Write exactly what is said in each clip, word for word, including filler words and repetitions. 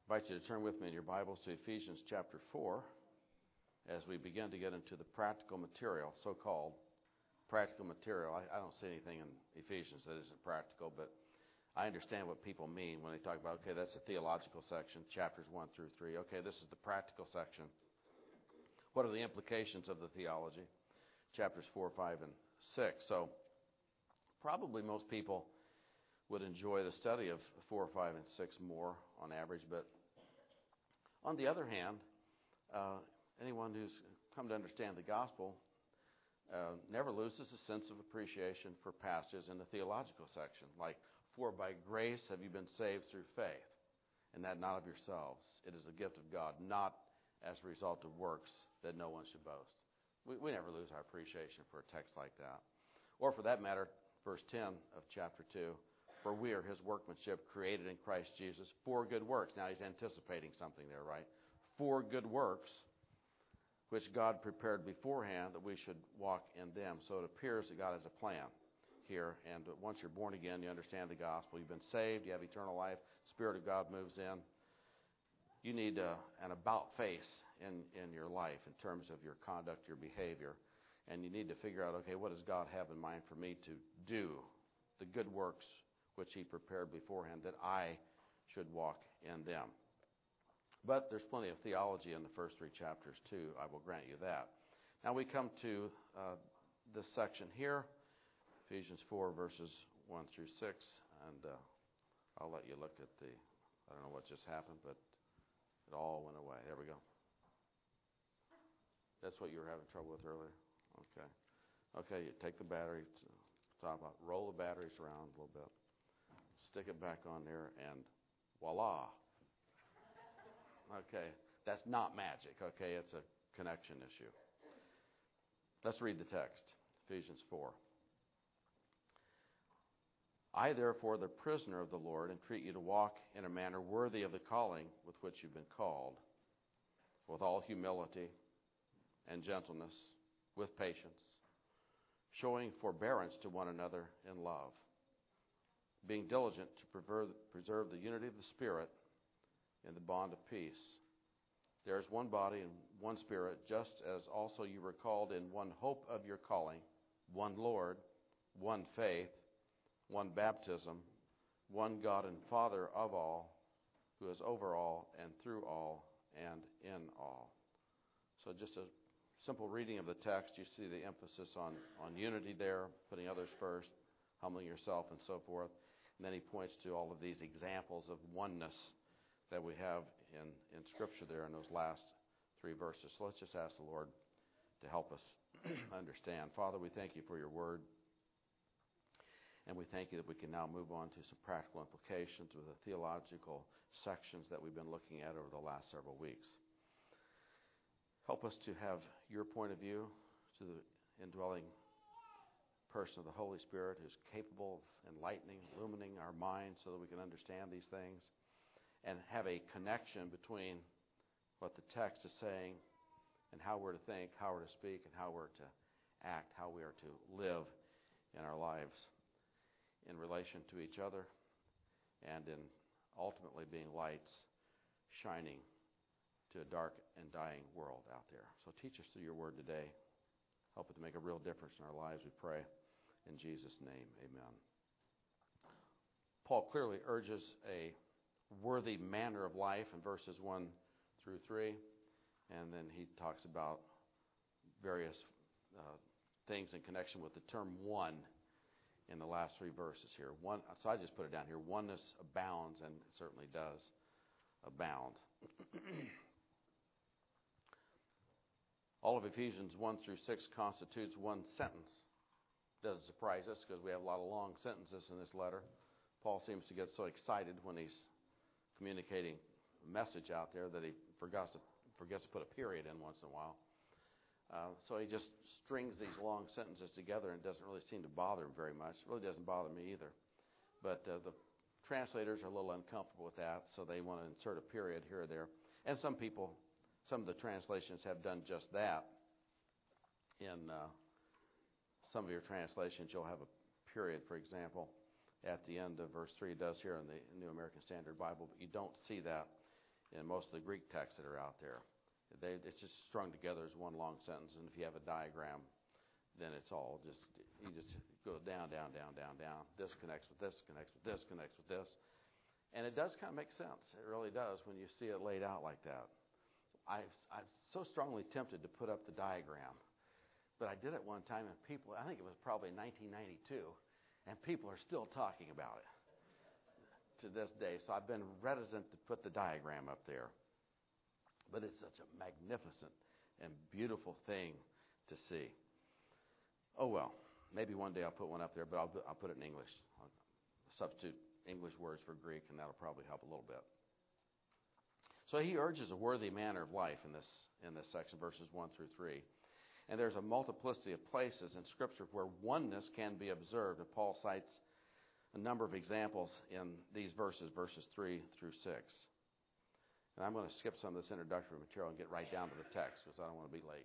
I invite you to turn with me in your Bibles to Ephesians chapter four as we begin to get into the practical material, so-called practical material. I, I don't see anything in Ephesians that isn't practical, but I understand what people mean when they talk about, okay, that's the theological section, chapters one through three. Okay, this is the practical section. What are the implications of the theology? Chapters four, five, and six. So probably most people would enjoy the study of four, five, and six more on average, but on the other hand, uh, anyone who's come to understand the gospel uh, never loses a sense of appreciation for passages in the theological section, like, for by grace have you been saved through faith, and that not of yourselves. It is a gift of God, not as a result of works, that no one should boast. We, we never lose our appreciation for a text like that. Or for that matter, verse ten of chapter two, for we are his workmanship, created in Christ Jesus for good works. Now he's anticipating something there, right? For good works, which God prepared beforehand that we should walk in them. So it appears that God has a plan here. And once you're born again, you understand the gospel. You've been saved. You have eternal life. Spirit of God moves in. You need uh, an about face in, in your life in terms of your conduct, your behavior. And you need to figure out, okay, what does God have in mind for me to do? The good works which he prepared beforehand, that I should walk in them. But there's plenty of theology in the first three chapters too, I will grant you that. Now we come to uh, this section here, Ephesians four, verses one through six, and uh, I'll let you look at the, I don't know what just happened, but it all went away. There we go. That's what you were having trouble with earlier? Okay. Okay, you take the battery, top out, roll the batteries around a little bit. Stick it back on there, and voila. Okay, that's not magic, okay? It's a connection issue. Let's read the text, Ephesians four. I, therefore, the prisoner of the Lord, entreat you to walk in a manner worthy of the calling with which you've been called, with all humility and gentleness, with patience, showing forbearance to one another in love, being diligent to preserve the unity of the Spirit in the bond of peace. There is one body and one Spirit, just as also you were called in one hope of your calling, one Lord, one faith, one baptism, one God and Father of all, who is over all and through all and in all. So just a simple reading of the text, you see the emphasis on, on unity there, putting others first, humbling yourself, and so forth. And then he points to all of these examples of oneness that we have in, in Scripture there in those last three verses. So let's just ask the Lord to help us understand. Father, we thank you for your word. And we thank you that we can now move on to some practical implications of the theological sections that we've been looking at over the last several weeks. Help us to have your point of view to the indwelling person of the Holy Spirit who's capable of enlightening, illumining our minds so that we can understand these things and have a connection between what the text is saying and how we're to think, how we're to speak, and how we're to act, how we are to live in our lives in relation to each other and in ultimately being lights shining to a dark and dying world out there. So teach us through your word today. Help it to make a real difference in our lives, we pray. In Jesus' name, amen. Paul clearly urges a worthy manner of life in verses one through three. And then he talks about various uh, things in connection with the term one in the last three verses here. One, so I just put it down here. Oneness abounds, and it certainly does abound. All of Ephesians one through six constitutes one sentence. Doesn't surprise us because we have a lot of long sentences in this letter. Paul seems to get so excited when he's communicating a message out there that he forgets to, forgets to put a period in once in a while. Uh, so he just strings these long sentences together and doesn't really seem to bother him very much. It really doesn't bother me either. But uh, the translators are a little uncomfortable with that, so they want to insert a period here or there. And some people, some of the translations have done just that. In uh, some of your translations, you'll have a period, for example, at the end of verse three. It does here in the New American Standard Bible, but you don't see that in most of the Greek texts that are out there. They, it's just strung together as one long sentence, and if you have a diagram, then it's all just, you just go down, down, down, down, down. This connects with this, connects with this, connects with this. And it does kind of make sense. It really does when you see it laid out like that. I, I'm so strongly tempted to put up the diagram, but I did it one time, and people, I think it was probably nineteen ninety-two, and people are still talking about it to this day. So I've been reticent to put the diagram up there. But it's such a magnificent and beautiful thing to see. Oh, well, maybe one day I'll put one up there, but I'll, I'll put it in English. I'll substitute English words for Greek, and that'll probably help a little bit. So he urges a worthy manner of life in this in this section, verses one through three. And there's a multiplicity of places in Scripture where oneness can be observed. And Paul cites a number of examples in these verses, verses three through six. And I'm going to skip some of this introductory material and get right down to the text because I don't want to be late.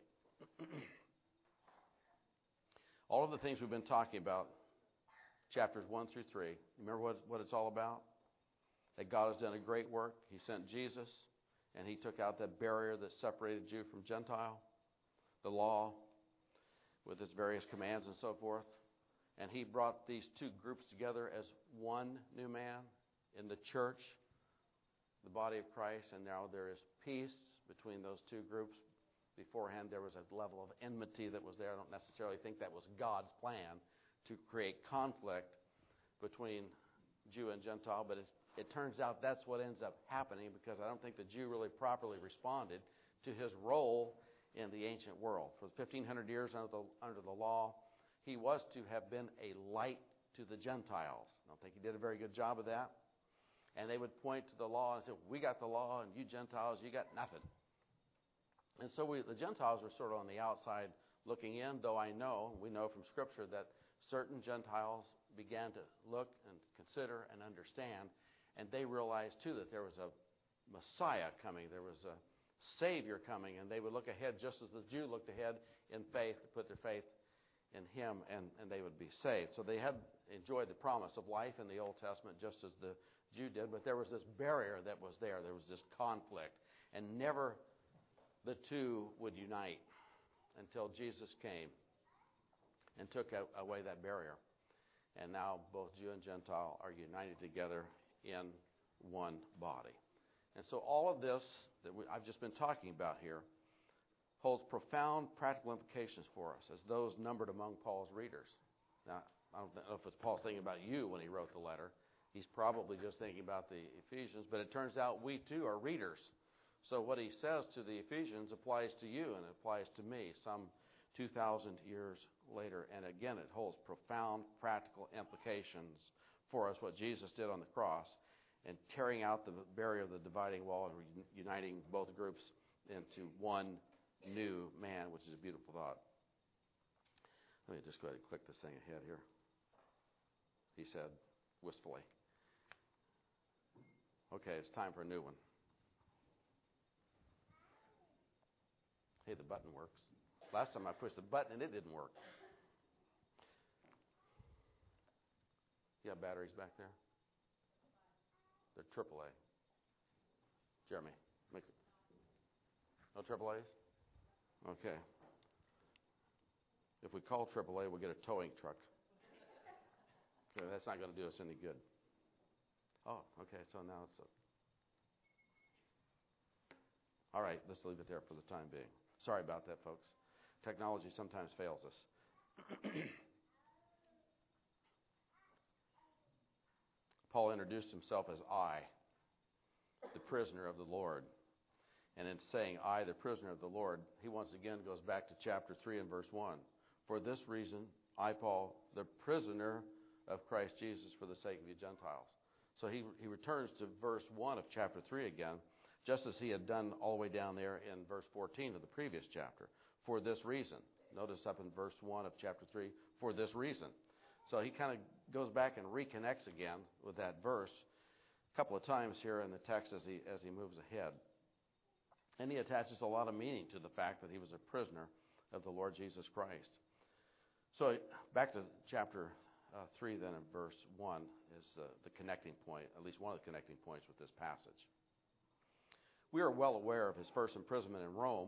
All of the things we've been talking about, chapters one through three, remember what, what it's all about? That God has done a great work. He sent Jesus, and he took out that barrier that separated Jew from Gentile, the law with its various commands and so forth. And he brought these two groups together as one new man in the church, the body of Christ, and now there is peace between those two groups. Beforehand, there was a level of enmity that was there. I don't necessarily think that was God's plan to create conflict between Jew and Gentile, but it's, it turns out that's what ends up happening because I don't think the Jew really properly responded to his role in the ancient world. For fifteen hundred years under the, under the law, he was to have been a light to the Gentiles. I don't think he did a very good job of that. And they would point to the law and say, we got the law, and you Gentiles, you got nothing. And so we, the Gentiles were sort of on the outside looking in, though I know, we know from Scripture that certain Gentiles began to look and consider and understand, and they realized, too, that there was a Messiah coming, there was a Savior coming, and they would look ahead just as the Jew looked ahead in faith, to put their faith in him, and, and they would be saved. So they had enjoyed the promise of life in the Old Testament just as the Jew did, but there was this barrier that was there. There was this conflict, and never the two would unite until Jesus came and took away that barrier. And now both Jew and Gentile are united together in one body. And so all of this that we, I've just been talking about here holds profound practical implications for us as those numbered among Paul's readers. Now, I don't know if it's Paul thinking about you when he wrote the letter. He's probably just thinking about the Ephesians, but it turns out we too are readers. So what he says to the Ephesians applies to you and it applies to me some two thousand years later. And again, it holds profound practical implications for us, what Jesus did on the cross and tearing out the barrier of the dividing wall and uniting both groups into one new man, which is a beautiful thought. Let me just go ahead and click this thing ahead here. He said wistfully. Okay, it's time for a new one. Hey, the button works. Last time I pushed the button and it didn't work. You have batteries back there? They're triple A. Jeremy, make it. No triple A's? Okay. If we call triple A, we'll get a towing truck. Okay, that's not going to do us any good. Oh, okay, so now it's a... All right, let's leave it there for the time being. Sorry about that, folks. Technology sometimes fails us. Paul introduced himself as I, the prisoner of the Lord. And in saying, I, the prisoner of the Lord, he once again goes back to chapter three and verse one. For this reason, I, Paul, the prisoner of Christ Jesus for the sake of you Gentiles. So he, he returns to verse one of chapter three again, just as he had done all the way down there in verse fourteen of the previous chapter. For this reason. Notice up in verse one of chapter three, for this reason. So he kind of goes back and reconnects again with that verse a couple of times here in the text as he as he moves ahead. And he attaches a lot of meaning to the fact that he was a prisoner of the Lord Jesus Christ. So back to chapter uh, three then in verse one is uh, the connecting point, at least one of the connecting points with this passage. We are well aware of his first imprisonment in Rome,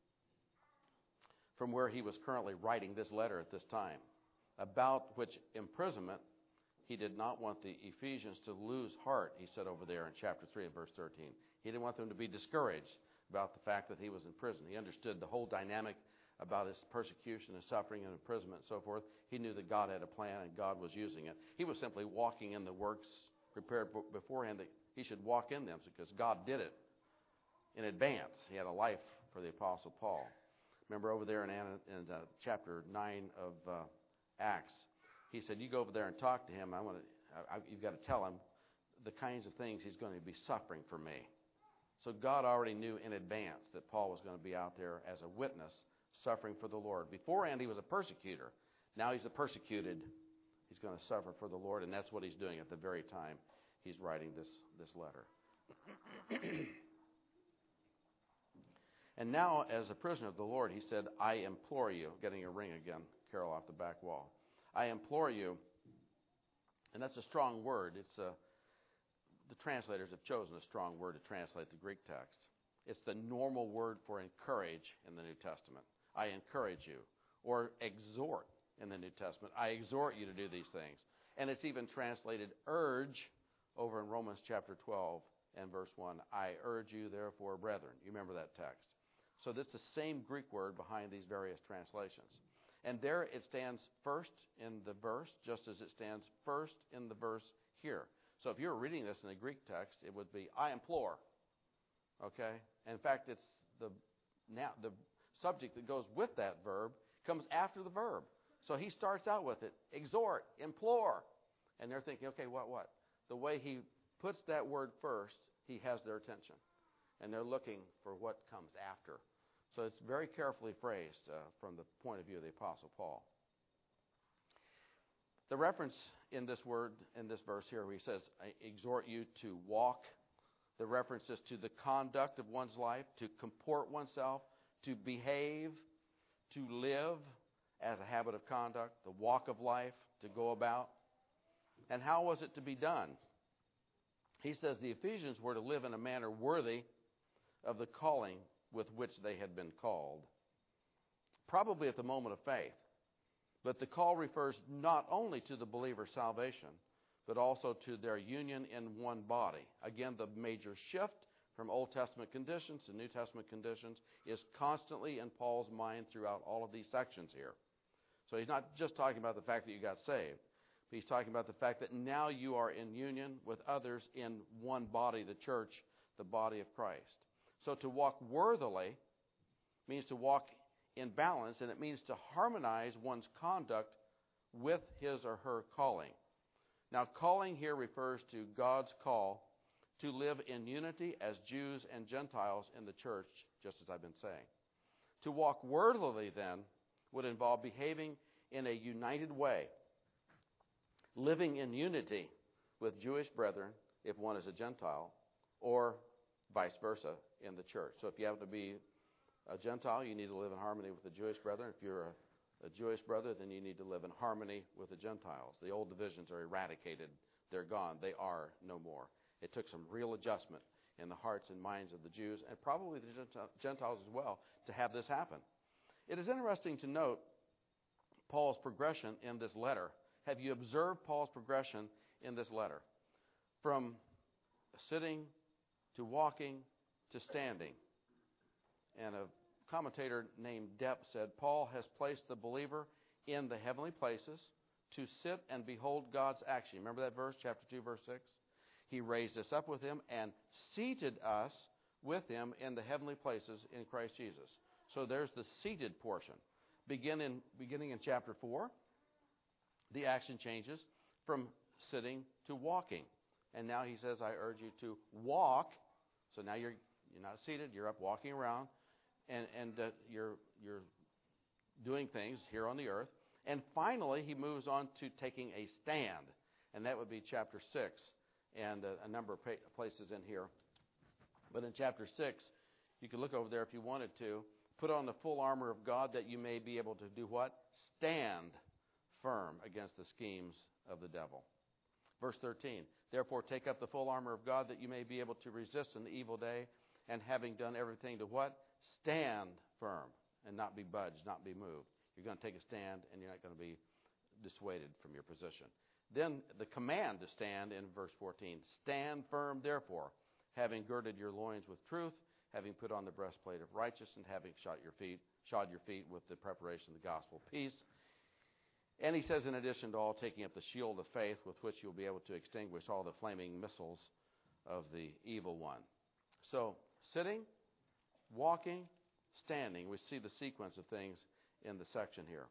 from where he was currently writing this letter at this time, about which imprisonment he did not want the Ephesians to lose heart, he said over there in chapter three and verse thirteen. He didn't want them to be discouraged about the fact that he was in prison. He understood the whole dynamic about his persecution and suffering and imprisonment and so forth. He knew that God had a plan and God was using it. He was simply walking in the works prepared beforehand that he should walk in them because God did it in advance. He had a life for the Apostle Paul. Remember over there in, in uh, chapter nine of uh, Acts, he said, you go over there and talk to him. I want to. I, you've got to tell him the kinds of things he's going to be suffering for me. So God already knew in advance that Paul was going to be out there as a witness suffering for the Lord. Beforehand, he was a persecutor. Now he's a persecuted. He's going to suffer for the Lord, and that's what he's doing at the very time he's writing this, this letter. And now, as a prisoner of the Lord, he said, I implore you, getting a ring again, Carol, off the back wall. I implore you, and that's a strong word. It's a, the translators have chosen a strong word to translate the Greek text. It's the normal word for encourage in the New Testament. I encourage you. Or exhort in the New Testament. I exhort you to do these things. And it's even translated urge over in Romans chapter twelve and verse one. I urge you, therefore, brethren. You remember that text. So this is the same Greek word behind these various translations. And there it stands first in the verse, just as it stands first in the verse here. So if you were reading this in the Greek text, it would be, I implore. Okay? And in fact, it's the now the subject that goes with that verb comes after the verb. So he starts out with it, exhort, implore. And they're thinking, okay, what, what? The way he puts that word first, he has their attention. And they're looking for what comes after. So it's very carefully phrased uh, from the point of view of the Apostle Paul. The reference in this word, in this verse here, where he says, I exhort you to walk. The reference is to the conduct of one's life, to comport oneself, to behave, to live as a habit of conduct, the walk of life, to go about. And how was it to be done? He says the Ephesians were to live in a manner worthy of the calling with which they had been called, probably at the moment of faith. But the call refers not only to the believer's salvation, but also to their union in one body. Again, the major shift from Old Testament conditions to New Testament conditions is constantly in Paul's mind throughout all of these sections here. So he's not just talking about the fact that you got saved. But he's talking about the fact that now you are in union with others in one body, the church, the body of Christ. So to walk worthily means to walk in balance, and it means to harmonize one's conduct with his or her calling. Now, calling here refers to God's call to live in unity as Jews and Gentiles in the church, just as I've been saying. To walk worthily, then, would involve behaving in a united way, living in unity with Jewish brethren, if one is a Gentile, or vice versa in the church. So if you happen to be a Gentile, you need to live in harmony with the Jewish brethren. If you're a, a Jewish brother, then you need to live in harmony with the Gentiles. The old divisions are eradicated. They're gone. They are no more. It took some real adjustment in the hearts and minds of the Jews, and probably the Gentiles as well, to have this happen. It is interesting to note Paul's progression in this letter. Have you observed Paul's progression in this letter? From sitting to walking to standing. And a commentator named Depp said, Paul has placed the believer in the heavenly places to sit and behold God's action. Remember that verse, chapter two, verse six? He raised us up with him and seated us with him in the heavenly places in Christ Jesus. So there's the seated portion. Begin in, beginning in chapter four, the action changes from sitting to walking. And now he says, I urge you to walk. So now you're you're not seated, you're up walking around, and, and uh, you're you're doing things here on the earth. And finally, he moves on to taking a stand. And that would be chapter six and uh, a number of pa- places in here. But in chapter six, you can look over there if you wanted to. Put on the full armor of God that you may be able to do what? Stand firm against the schemes of the devil. Verse thirteen, therefore take up the full armor of God that you may be able to resist in the evil day, and having done everything to what? Stand firm and not be budged, not be moved. You're going to take a stand, and you're not going to be dissuaded from your position. Then the command to stand in verse fourteen. Stand firm, therefore, having girded your loins with truth, having put on the breastplate of righteousness, and having shod your feet, shod your feet with the preparation of the gospel of peace. And he says, in addition to all, taking up the shield of faith, with which you'll be able to extinguish all the flaming missiles of the evil one. So, sitting, walking, standing, we see the sequence of things in the section here.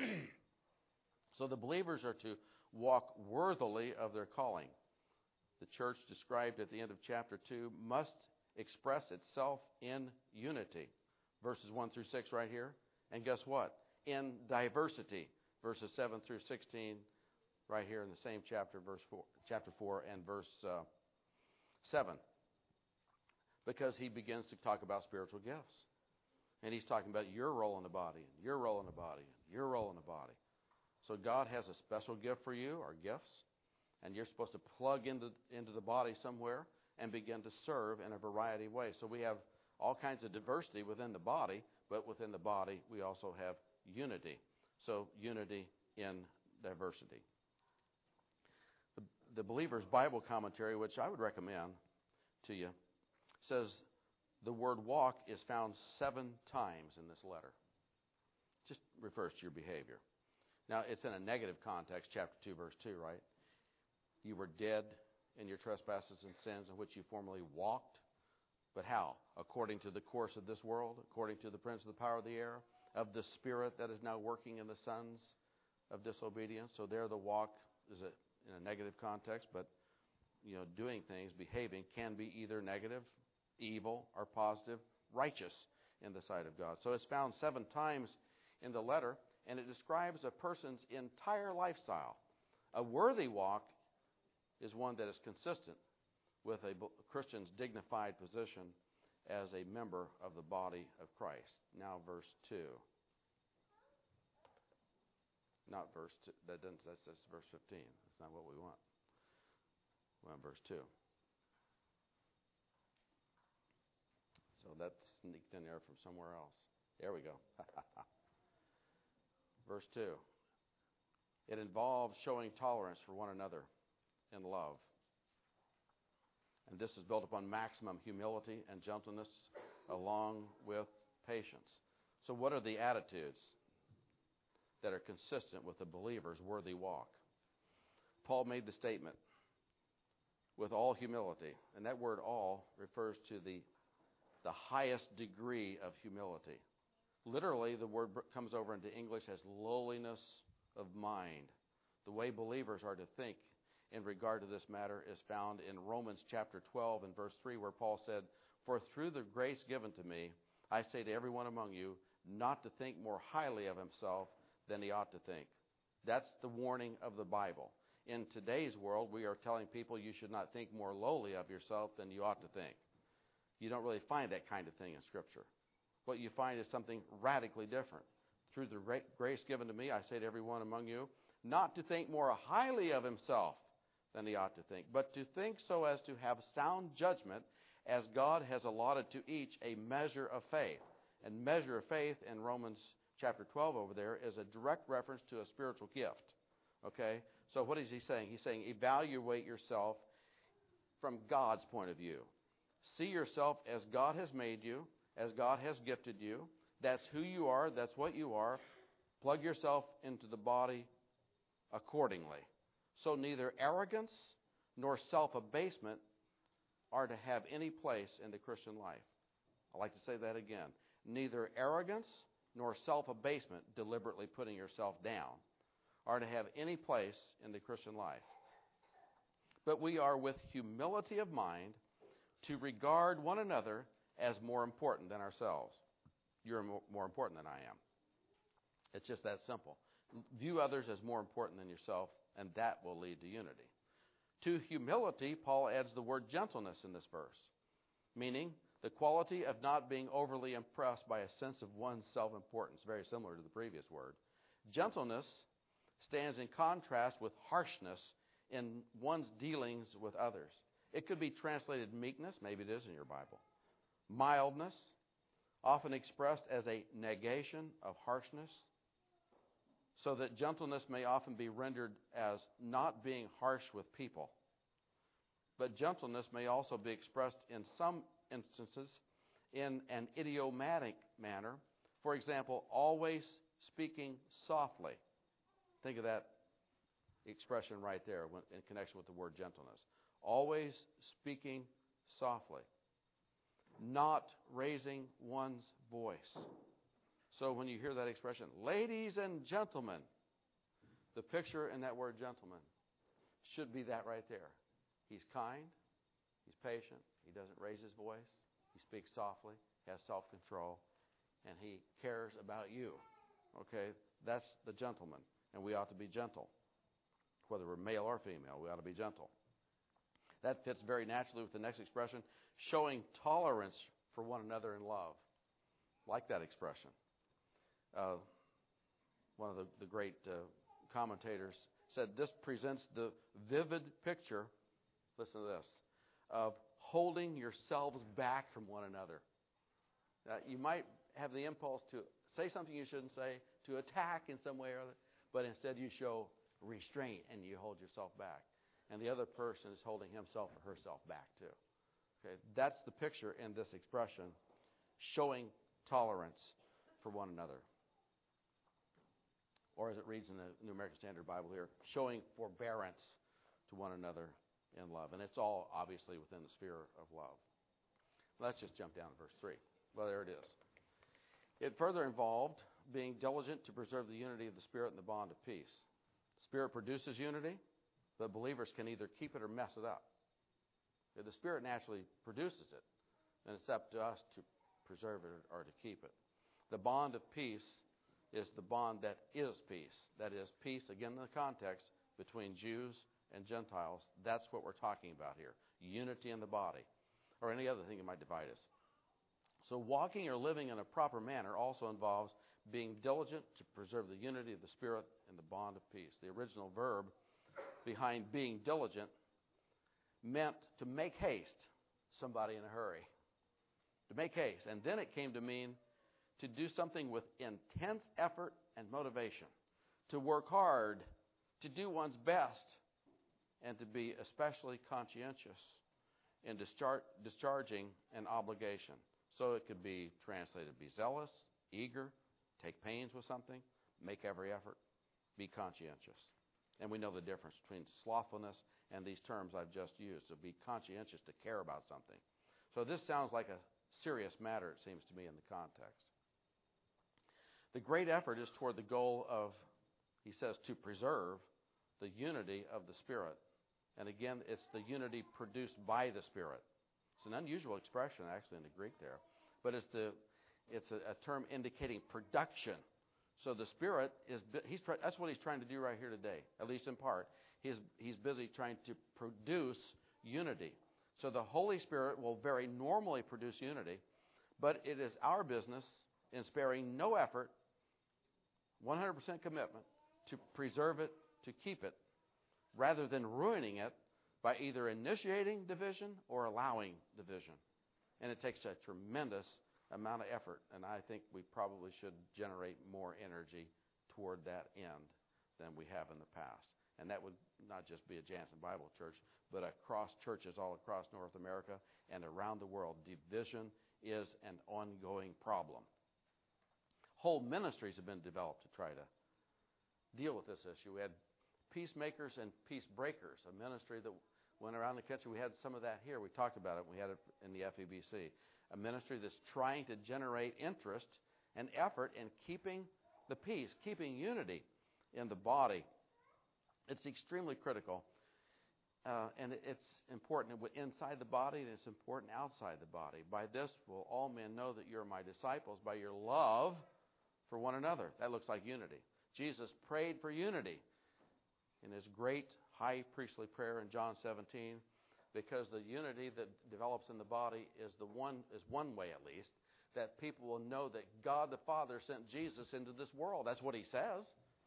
So the believers are to walk worthily of their calling. The church, described at the end of chapter two, must express itself in unity. Verses one through six right here. And guess what? In diversity. Verses seven through sixteen right here in the same chapter, verse four, chapter four and verse uh, seven. Because he begins to talk about spiritual gifts. And he's talking about your role in the body, and your role in the body, and your role in the body. So God has a special gift for you, or gifts, and you're supposed to plug into, into the body somewhere and begin to serve in a variety of ways. So we have all kinds of diversity within the body, but within the body we also have unity. So unity in diversity. The, the Believer's Bible Commentary, which I would recommend to you, says the word walk is found seven times in this letter. Just refers to your behavior. Now, it's in a negative context, chapter two, verse two, right? You were dead in your trespasses and sins in which you formerly walked. But how? According to the course of this world, according to the prince of the power of the air, of the spirit that is now working in the sons of disobedience. So there the walk is a, in a negative context, but you know, doing things, behaving, can be either negative, evil, or positive, righteous in the sight of God. So it's found seven times in the letter, and it describes a person's entire lifestyle. A worthy walk is one that is consistent with a Christian's dignified position as a member of the body of Christ. Now, verse two. Not verse two. That doesn't. That's, that's verse fifteen. That's not what we want. We want verse two. So that's sneaked in there from somewhere else. There we go. Verse two. It involves showing tolerance for one another in love. And this is built upon maximum humility and gentleness along with patience. So what are the attitudes that are consistent with the believer's worthy walk? Paul made the statement, with all humility. And that word all refers to the, the highest degree of humility. Literally, the word comes over into English as lowliness of mind. The way believers are to think in regard to this matter is found in Romans chapter twelve and verse three, where Paul said, "For through the grace given to me, I say to everyone among you, not to think more highly of himself than he ought to think." That's the warning of the Bible. In today's world, we are telling people you should not think more lowly of yourself than you ought to think. You don't really find that kind of thing in Scripture. What you find is something radically different. Through the grace given to me, I say to everyone among you, not to think more highly of himself than he ought to think, but to think so as to have sound judgment, as God has allotted to each a measure of faith. And measure of faith in Romans chapter twelve over there is a direct reference to a spiritual gift. Okay? So what is he saying? He's saying evaluate yourself from God's point of view. See yourself as God has made you, as God has gifted you. That's who you are. That's what you are. Plug yourself into the body accordingly. So neither arrogance nor self-abasement are to have any place in the Christian life. I'd like to say that again. Neither arrogance nor self-abasement, deliberately putting yourself down, are to have any place in the Christian life. But we are with humility of mind to regard one another as more important than ourselves. You're more important than I am. It's just that simple. View others as more important than yourself, and that will lead to unity. To humility, Paul adds the word gentleness in this verse, meaning the quality of not being overly impressed by a sense of one's self-importance, very similar to the previous word. Gentleness stands in contrast with harshness in one's dealings with others. It could be translated meekness, maybe it is in your Bible, Mildness, often expressed as a negation of harshness, so that gentleness may often be rendered as not being harsh with people. But gentleness may also be expressed in some instances in an idiomatic manner. For example, always speaking softly. Think of that expression right there in connection with the word gentleness. Always speaking softly. Not raising one's voice. So when you hear that expression, ladies and gentlemen, the picture in that word gentleman should be that right there. He's kind, he's patient, he doesn't raise his voice, he speaks softly, has self-control, and he cares about you. Okay, that's the gentleman, and we ought to be gentle. Whether we're male or female, we ought to be gentle. That fits very naturally with the next expression, showing tolerance for one another in love. Like that expression. Uh, one of the, the great uh, commentators said this presents the vivid picture, listen to this, of holding yourselves back from one another. Uh, you might have the impulse to say something you shouldn't say, to attack in some way or other, but instead you show restraint and you hold yourself back. And the other person is holding himself or herself back too. Okay, that's the picture in this expression, showing tolerance for one another. Or as it reads in the New American Standard Bible here, showing forbearance to one another in love. And it's all obviously within the sphere of love. Let's just jump down to verse three. Well, there it is. It further involved being diligent to preserve the unity of the Spirit and the bond of peace. The Spirit produces unity, but believers can either keep it or mess it up. The Spirit naturally produces it, and it's up to us to preserve it or to keep it. The bond of peace is the bond that is peace. That is, peace, again in the context, between Jews and Gentiles. That's what we're talking about here. Unity in the body, or any other thing that might divide us. So walking or living in a proper manner also involves being diligent to preserve the unity of the Spirit and the bond of peace. The original verb behind being diligent meant to make haste, somebody in a hurry. To make haste. And then it came to mean to do something with intense effort and motivation. To work hard, to do one's best, and to be especially conscientious in dischar- discharging an obligation. So it could be translated, be zealous, eager, take pains with something, make every effort, be conscientious. And we know the difference between slothfulness and these terms I've just used. So be conscientious, to care about something. So this sounds like a serious matter, it seems to me, in the context. The great effort is toward the goal of, he says, to preserve the unity of the Spirit. And again, it's the unity produced by the Spirit. It's an unusual expression, actually, in the Greek there. But it's the it's a, a term indicating production. So the Spirit is, he's that's what he's trying to do right here today, at least in part. He's, he's busy trying to produce unity. So the Holy Spirit will very normally produce unity, but it is our business, in sparing no effort, one hundred percent commitment, to preserve it, to keep it, rather than ruining it by either initiating division or allowing division. And it takes a tremendous amount of effort, and I think we probably should generate more energy toward that end than we have in the past. And that would not just be a Jansen Bible Church, but across churches all across North America and around the world. Division is an ongoing problem. Whole ministries have been developed to try to deal with this issue. We had peacemakers and peace breakers, a ministry that went around the country. We had some of that here. We talked about it. We had it in the F E B C. A ministry that's trying to generate interest and effort in keeping the peace, keeping unity in the body. It's extremely critical. Uh, and it's important inside the body, and it's important outside the body. By this will all men know that you're my disciples, by your love for one another. That looks like unity. Jesus prayed for unity in his great high priestly prayer in John seventeen, because the unity that develops in the body is the one is one way, at least, that people will know that God the Father sent Jesus into this world. That's what he says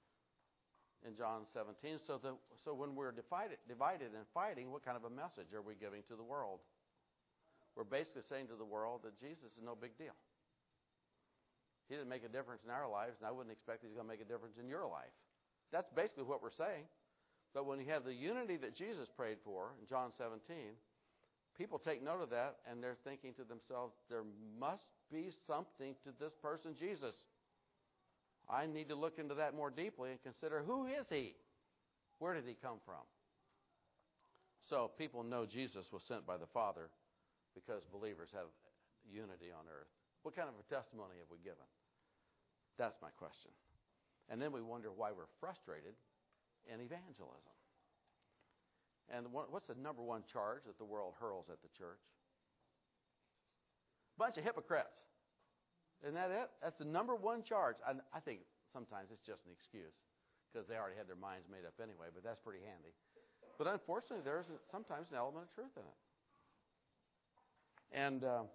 in John seventeen. So the, so when we're divided, divided and fighting, what kind of a message are we giving to the world? we're basically saying to the world that Jesus is no big deal. He didn't make a difference in our lives, and I wouldn't expect he's going to make a difference in your life. That's basically what we're saying. But when you have the unity that Jesus prayed for in John seventeen, people take note of that, and they're thinking to themselves, there must be something to this person, Jesus. I need to look into that more deeply and consider, who is he? Where did he come from? So people know Jesus was sent by the Father because believers have unity on earth. What kind of a testimony have we given? That's my question. And then we wonder why we're frustrated in evangelism. And what's the number one charge that the world hurls at the church? Bunch of hypocrites. Isn't that it? That's the number one charge. I, I think sometimes it's just an excuse because they already had their minds made up anyway, but that's pretty handy. But unfortunately, there's sometimes an element of truth in it. And uh,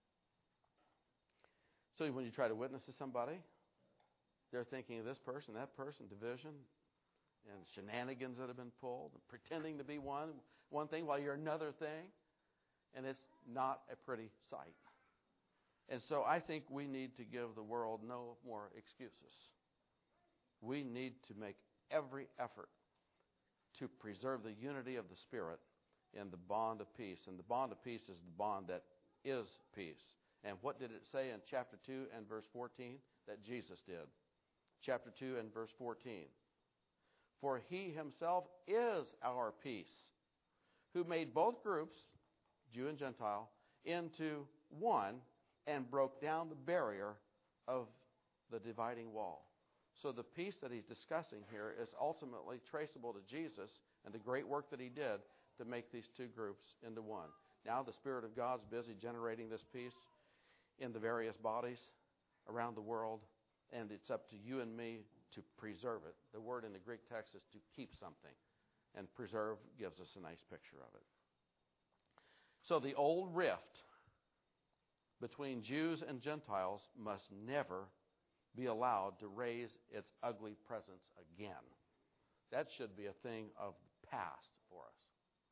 so when you try to witness to somebody, they're thinking of this person, that person, division, and shenanigans that have been pulled, and pretending to be one, one thing while you're another thing. And it's not a pretty sight. And so I think we need to give the world no more excuses. We need to make every effort to preserve the unity of the Spirit in the bond of peace. And the bond of peace is the bond that is peace. And what did it say in chapter two and verse fourteen? That Jesus did. Chapter two and verse fourteen. For he himself is our peace, who made both groups, Jew and Gentile, into one and broke down the barrier of the dividing wall. So the peace that he's discussing here is ultimately traceable to Jesus and the great work that he did to make these two groups into one. Now the Spirit of God's busy generating this peace in the various bodies around the world, and it's up to you and me to preserve it. The word in the Greek text is to keep something, and preserve gives us a nice picture of it. So the old rift between Jews and Gentiles must never be allowed to raise its ugly presence again. That should be a thing of the past for us.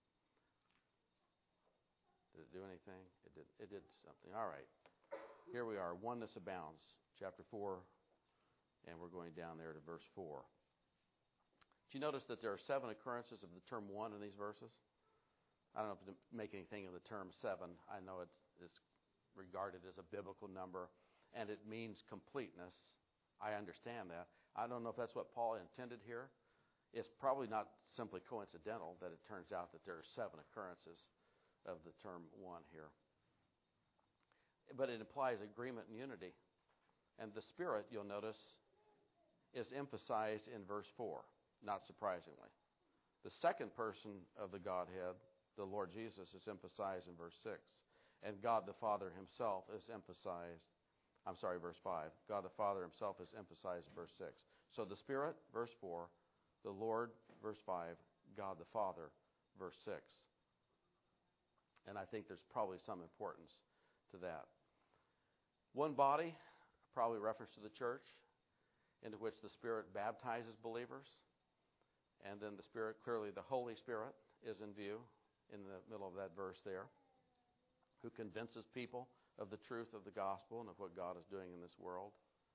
Did it do anything? It did, it did something. All right. Here we are. Oneness abounds. Chapter four, and we're going down there to verse four. Did you notice that there are seven occurrences of the term one in these verses? I don't know if to make anything of the term seven. I know it's, it's regarded as a biblical number, and it means completeness. I understand that. I don't know if that's what Paul intended here. It's probably not simply coincidental that it turns out that there are seven occurrences of the term one here. But it implies agreement and unity. And the Spirit, you'll notice, is emphasized in verse four, not surprisingly. The second person of the Godhead, the Lord Jesus, is emphasized in verse six. And God the Father himself is emphasized, I'm sorry, verse five. God the Father himself is emphasized in verse six. So the Spirit, verse four, the Lord, verse five, God the Father, verse six. And I think there's probably some importance to that. One body, probably reference to the church, into which the Spirit baptizes believers. And then the Spirit, clearly the Holy Spirit, is in view in the middle of that verse there, who convinces people of the truth of the gospel and of what God is doing in this world.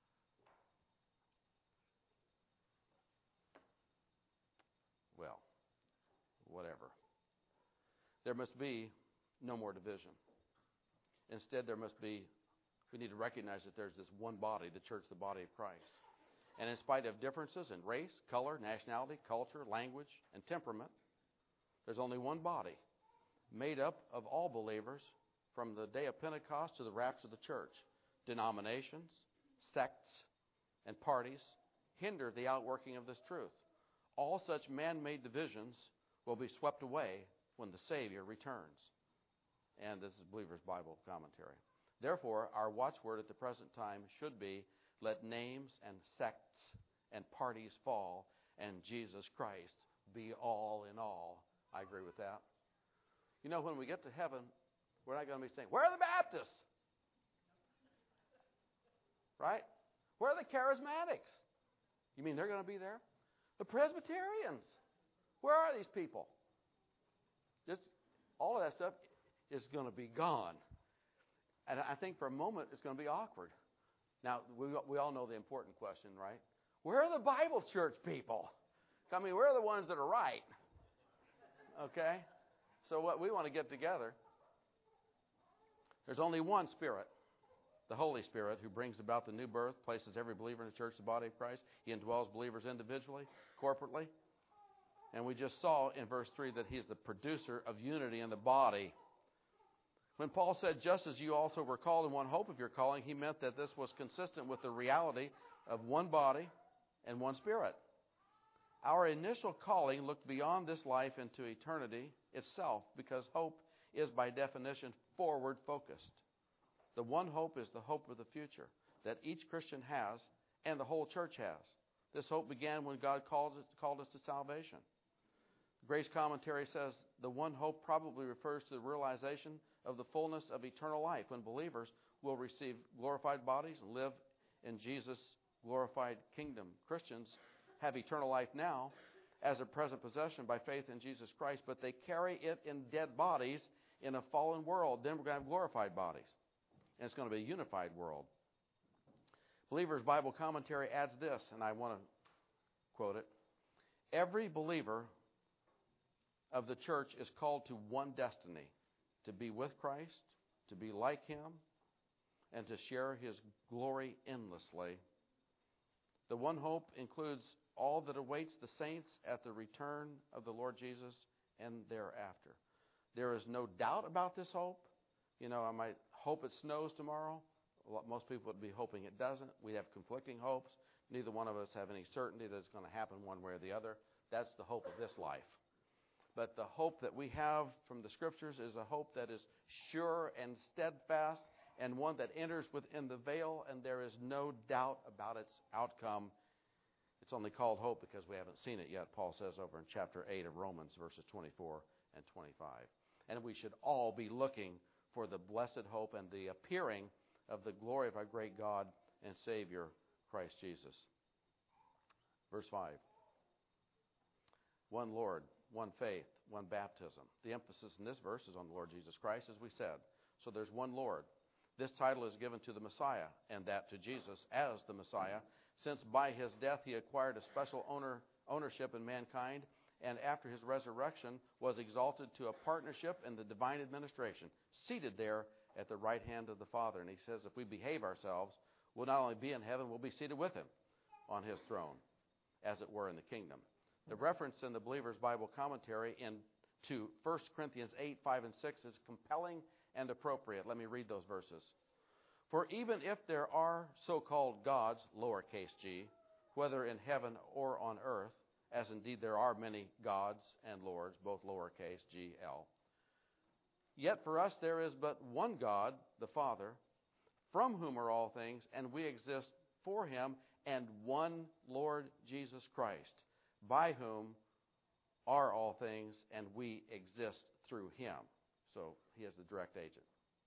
Well, whatever. There must be no more division. Instead, there must be, we need to recognize that there's this one body, the church, the body of Christ. And in spite of differences in race, color, nationality, culture, language, and temperament, there's only one body made up of all believers from the day of Pentecost to the rapture of the church. Denominations, sects, and parties hinder the outworking of this truth. All such man-made divisions will be swept away when the Savior returns. And this is Believer's Bible Commentary. Therefore, our watchword at the present time should be, let names and sects and parties fall, and Jesus Christ be all in all. I agree with that. You know, when we get to heaven, we're not going to be saying, where are the Baptists? Right? Where are the Charismatics? You mean they're going to be there? The Presbyterians. Where are these people? Just all of that stuff is going to be gone. And I think for a moment it's going to be awkward. Now, we, we all know the important question, right? Where are the Bible church people? I mean, where are the ones that are right? Okay? So what we want to get together, there's only one Spirit, the Holy Spirit, who brings about the new birth, places every believer in the church, the body of Christ. He indwells believers individually, corporately. And we just saw in verse three that He's the producer of unity in the body. When Paul said, just as you also were called in one hope of your calling, he meant that this was consistent with the reality of one body and one Spirit. Our initial calling looked beyond this life into eternity itself, because hope is by definition forward focused. The one hope is the hope of the future that each Christian has and the whole church has. This hope began when God called us, called us to salvation. Grace Commentary says the one hope probably refers to the realization of the fullness of eternal life, when believers will receive glorified bodies and live in Jesus' glorified kingdom. Christians have eternal life now as a present possession by faith in Jesus Christ, but they carry it in dead bodies in a fallen world. Then we're going to have glorified bodies, and it's going to be a unified world. Believer's Bible Commentary adds this, and I want to quote it. Every believer of the church is called to one destiny: to be with Christ, to be like Him, and to share His glory endlessly. The one hope includes all that awaits the saints at the return of the Lord Jesus and thereafter. There is no doubt about this hope. You know, I might hope it snows tomorrow. Most people would be hoping it doesn't. We have conflicting hopes. Neither one of us have any certainty that it's going to happen one way or the other. That's the hope of this life. But the hope that we have from the Scriptures is a hope that is sure and steadfast, and one that enters within the veil, and there is no doubt about its outcome. It's only called hope because we haven't seen it yet, Paul says over in chapter eight of Romans, verses twenty-four and twenty-five. And we should all be looking for the blessed hope and the appearing of the glory of our great God and Savior, Christ Jesus. Verse five. One Lord, one faith, one baptism. The emphasis in this verse is on the Lord Jesus Christ, as we said. So there's one Lord. This title is given to the Messiah, and that to Jesus as the Messiah, since by His death He acquired a special owner, ownership in mankind, and after His resurrection was exalted to a partnership in the divine administration, seated there at the right hand of the Father. And He says if we behave ourselves, we'll not only be in heaven, we'll be seated with Him on His throne, as it were in the kingdom. The reference in the Believer's Bible Commentary in to First Corinthians eight, five, and six is compelling and appropriate. Let me read those verses. For even if there are so-called gods, lowercase g, whether in heaven or on earth, as indeed there are many gods and lords, both lowercase g, l, yet for us there is but one God, the Father, from whom are all things, and we exist for Him, and one Lord Jesus Christ, by whom are all things, and we exist through Him. So He is the direct agent.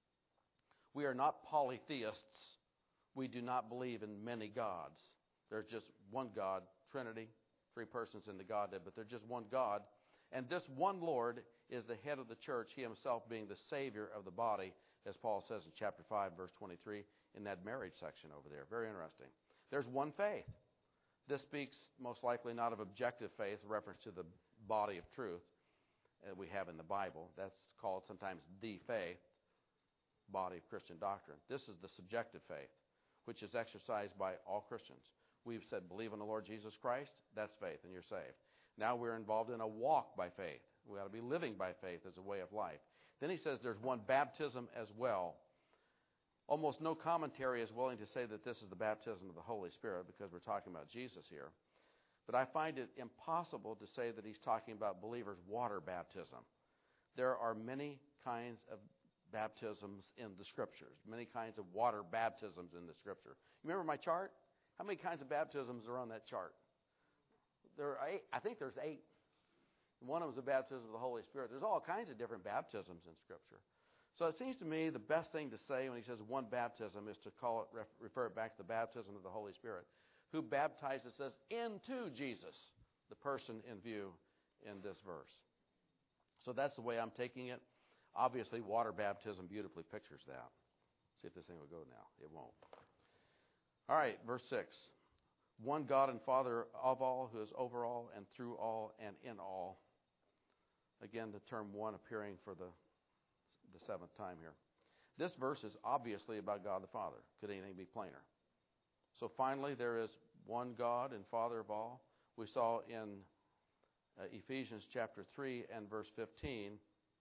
We are not polytheists. We do not believe in many gods. There's just one God, Trinity, three persons in the Godhead, but there's just one God. And this one Lord is the head of the church, He Himself being the Savior of the body, as Paul says in chapter five, verse twenty-three, in that marriage section over there. Very interesting. There's one faith. This speaks most likely not of objective faith, reference to the body of truth that we have in the Bible. That's called sometimes the faith, body of Christian doctrine. This is the subjective faith, which is exercised by all Christians. We've said, believe in the Lord Jesus Christ, that's faith, and you're saved. Now we're involved in a walk by faith. We ought to be living by faith as a way of life. Then he says there's one baptism as well. Almost no commentary is willing to say that this is the baptism of the Holy Spirit, because we're talking about Jesus here. But I find it impossible to say that he's talking about believers' water baptism. There are many kinds of baptisms in the Scriptures, many kinds of water baptisms in the Scripture. You remember my chart? How many kinds of baptisms are on that chart? There are eight. I think there's eight. One of them is the baptism of the Holy Spirit. There's all kinds of different baptisms in Scripture. So it seems to me the best thing to say when he says one baptism is to call it, refer it back to the baptism of the Holy Spirit, who baptizes us into Jesus, the person in view in this verse. So that's the way I'm taking it. Obviously, water baptism beautifully pictures that. See if this thing will go now. It won't. All right, verse six. One God and Father of all, who is over all and through all and in all. Again, the term one appearing for the, the seventh time here. This verse is obviously about God the Father. Could anything be plainer? So finally, there is one God and Father of all. We saw in uh, Ephesians chapter three and verse fifteen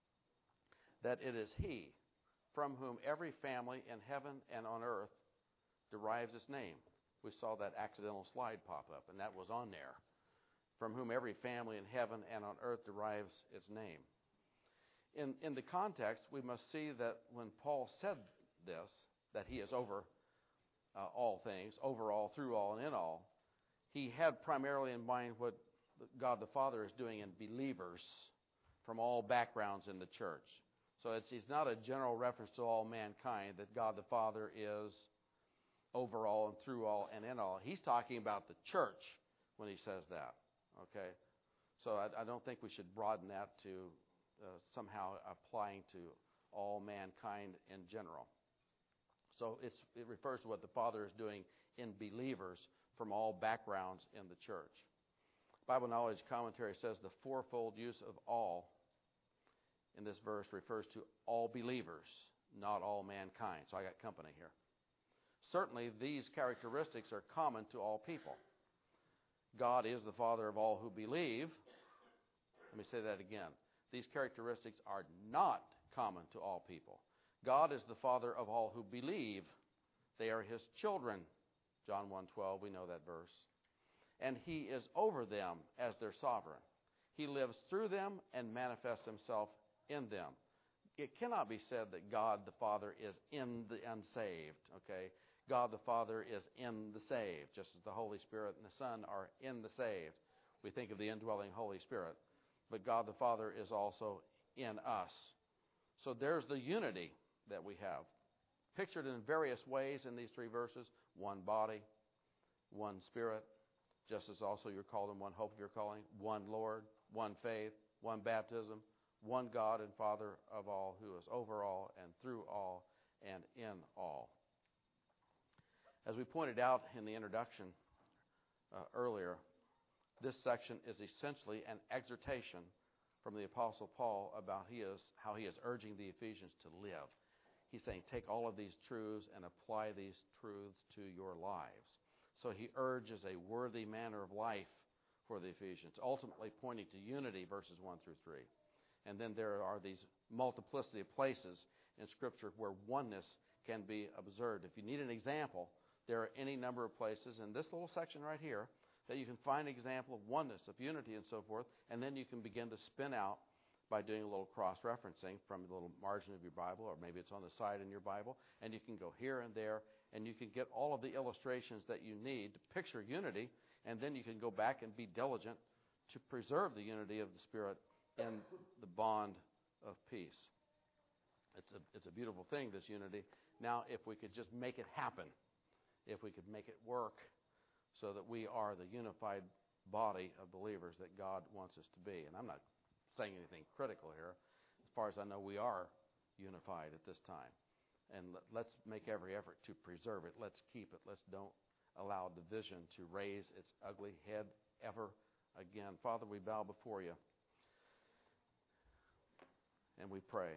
that it is He from whom every family in heaven and on earth derives its name. We saw that accidental slide pop up, and that was on there. From whom every family in heaven and on earth derives its name. In, in the context, we must see that when Paul said this, that he is over uh, all things, over all, through all, and in all, he had primarily in mind what God the Father is doing in believers from all backgrounds in the church. So it's, it's not a general reference to all mankind that God the Father is over all and through all and in all. He's talking about the church when he says that. Okay? So I, I don't think we should broaden that to uh, somehow applying to all mankind in general. So it's, it refers to what the Father is doing in believers from all backgrounds in the church. Bible Knowledge Commentary says the fourfold use of all in this verse refers to all believers, not all mankind. So I got company here. Certainly, these characteristics are common to all people. God is the Father of all who believe. Let me say that again. These characteristics are not common to all people. God is the Father of all who believe. They are His children. John one twelve, we know that verse. And He is over them as their sovereign. He lives through them and manifests Himself in them. It cannot be said that God the Father is in the unsaved, okay? God the Father is in the saved, just as the Holy Spirit and the Son are in the saved. We think of the indwelling Holy Spirit. But God the Father is also in us. So there's the unity that we have, pictured in various ways in these three verses. One body, one Spirit, just as also you're called in one hope of your calling, one Lord, one faith, one baptism, one God and Father of all, who is over all and through all and in all. As we pointed out in the introduction uh, earlier, this section is essentially an exhortation from the Apostle Paul about he is, how he is urging the Ephesians to live. He's saying, take all of these truths and apply these truths to your lives. So he urges a worthy manner of life for the Ephesians, ultimately pointing to unity, verses one through three. And then there are these multiplicity of places in Scripture where oneness can be observed. If you need an example, there are any number of places in this little section right here that you can find an example of oneness, of unity, and so forth, and then you can begin to spin out by doing a little cross-referencing from the little margin of your Bible, or maybe it's on the side in your Bible, and you can go here and there, and you can get all of the illustrations that you need to picture unity, and then you can go back and be diligent to preserve the unity of the Spirit in the bond of peace. It's a, it's a beautiful thing, this unity. Now, if we could just make it happen, if we could make it work so that we are the unified body of believers that God wants us to be. And I'm not saying anything critical here. As far as I know, we are unified at this time. And let's make every effort to preserve it. Let's keep it. Let's don't allow division to raise its ugly head ever again. Father, we bow before you. And we pray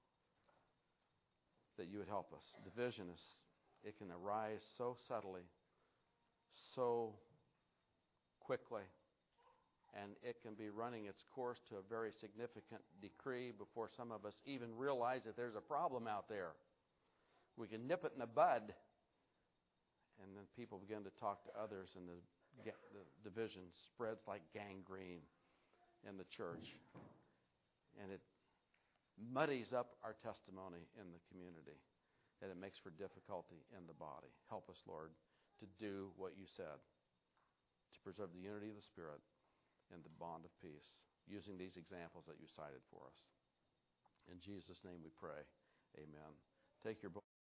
that you would help us. Division is, it can arise so subtly, so quickly, and it can be running its course to a very significant decree before some of us even realize that there's a problem out there. We can nip it in the bud, and then people begin to talk to others, and the, the division spreads like gangrene in the church, and it muddies up our testimony in the community, and it makes for difficulty in the body. Help us, Lord, to do what you said, to preserve the unity of the Spirit and the bond of peace, using these examples that you cited for us. In Jesus' name we pray. Amen. Take your